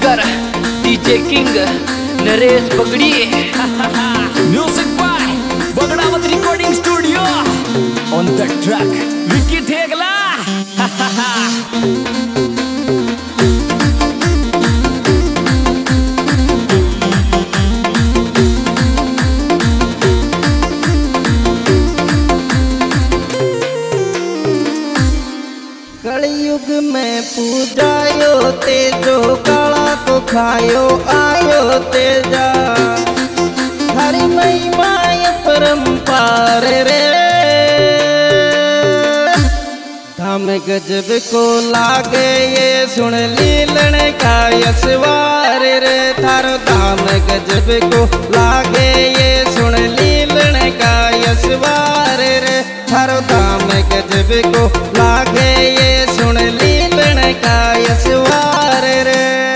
Singer DJ king Naresh Bagdi. Music by Bagdawat recording studio. On the track Vicky Thegla. कलयुग में पूजायो तेजो काला को खायो आयो तेजा। हरि महिमा परम्पार रे धाम गजब को लागे ये सुन लीलन का यशवार रे। थारो धाम गजब को लागे ये सुन लीलन का यशवार रे। थारो धाम गजब को लागे ये सुन लीलन का यशवार रे।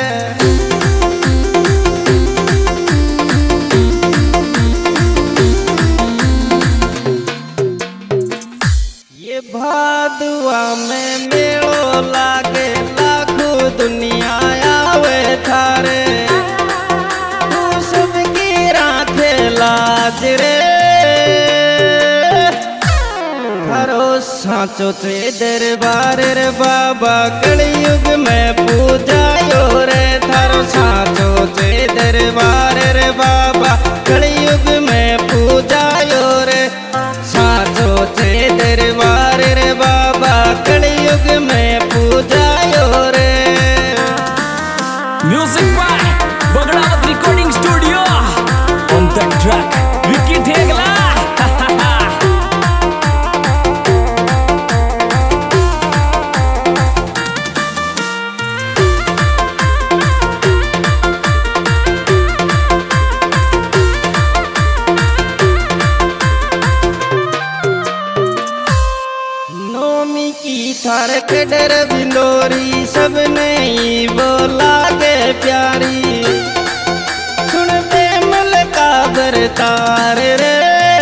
ये भादुआ में मेलो लागे लाखों दुनिया आवे थारे। तू सबकी राखे लाज रे। थारो साचो चे दरबार रे बाबा कलयुग में पूजायो रे। थारो साचो चे दरबार रे बाबा कलयुग में पूजायो रे। साचो चे दरबार रे बाबा कलयुग में पूजायो रे। Music by Bagdawat recording studio. On the track Vicky Thegla. नौमी की थार के डर बिंदोरी सब नहीं बोला के प्यारी। सुन बेमल का बरतार रे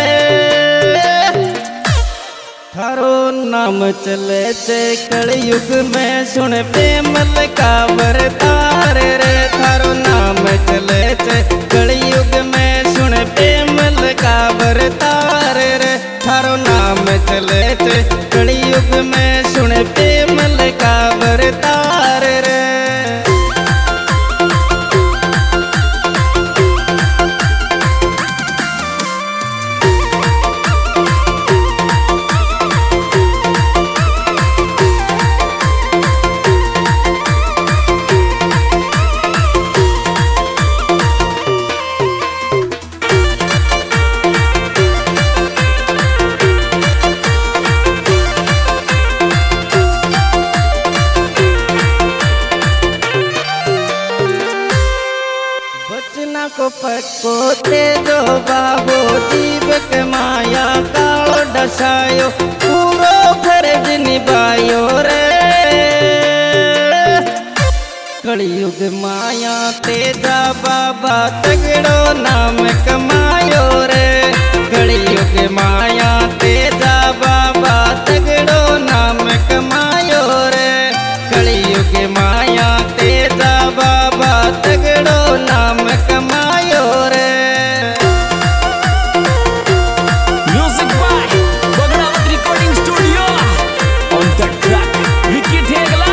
थारो नाम चले चे कलयुग में। सुन बेमल का बरतार रे थारो नाम चले चे कलयुग में। सुन बेमल का बरतार रे थारो नाम चले चे कलयुग में। सुन बेमल का बरतार रे। बचना को पक्को तेजो बाबो जीवक माया कालो डसायो। पूरो फर्ज निभायो रे। कलयुग माया तेजा बाबा तगड़ो नाम कमायो रे। कलयुग माया तेजा बाबा तगड़ो नाम कमायो रे। कलयुग माया तेजा बाबा तगड़ो नाम कमायो रे। Music by Bagdawat recording studio. On the track Vicky Thegla.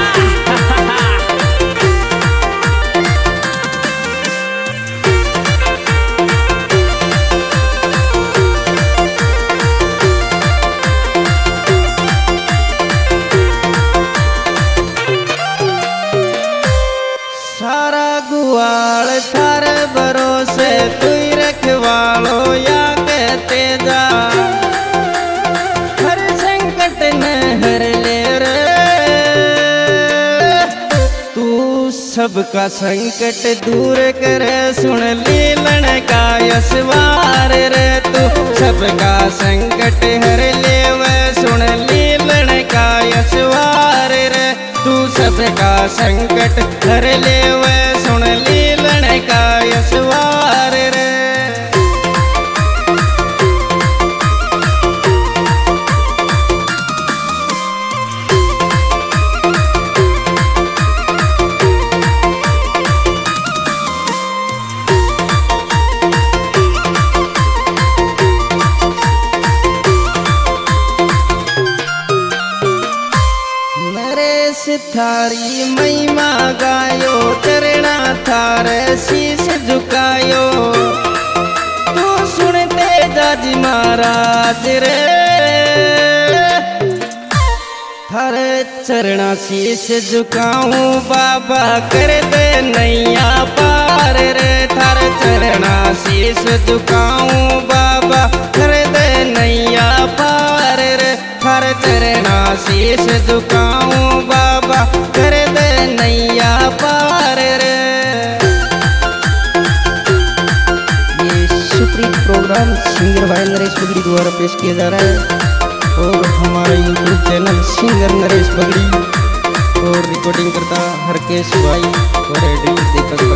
सारा गुआल थार भरोसे तू रखवालो या कहते जा। हर संकट न हर ले रे। तू सबका संकट दूर करे सुन लीलन का यशवार रे। तू सबका संकट हर ले वे सुन लीलन का यशवार रे। तू सबका संकट हर ले वे सुन लीलन का यशवार रे। नरेश थारी महिमा गायो, चरणा थारे शीश झुकायो। तू सुनते जाजी महाराज रे, थारे चरणा शीश झुकाऊं बाबा, कर दे नैया पार रे। थारे चरणा शीश झुकाऊं बाबा, कर दे नैया पार रे। थारे चरणा शीश झुकाऊं बाबा, कर दे नैया पार रे। ये सुप्रीत प्रोग्राम सिंगर भाई नरेश बगड़ी द्वारा पेश किया जा रहा है, और हमारा YouTube channel singer Naresh Bagdi, और रिकॉर्डिंग करता हरकेश भाई, और एडिटिंग देखा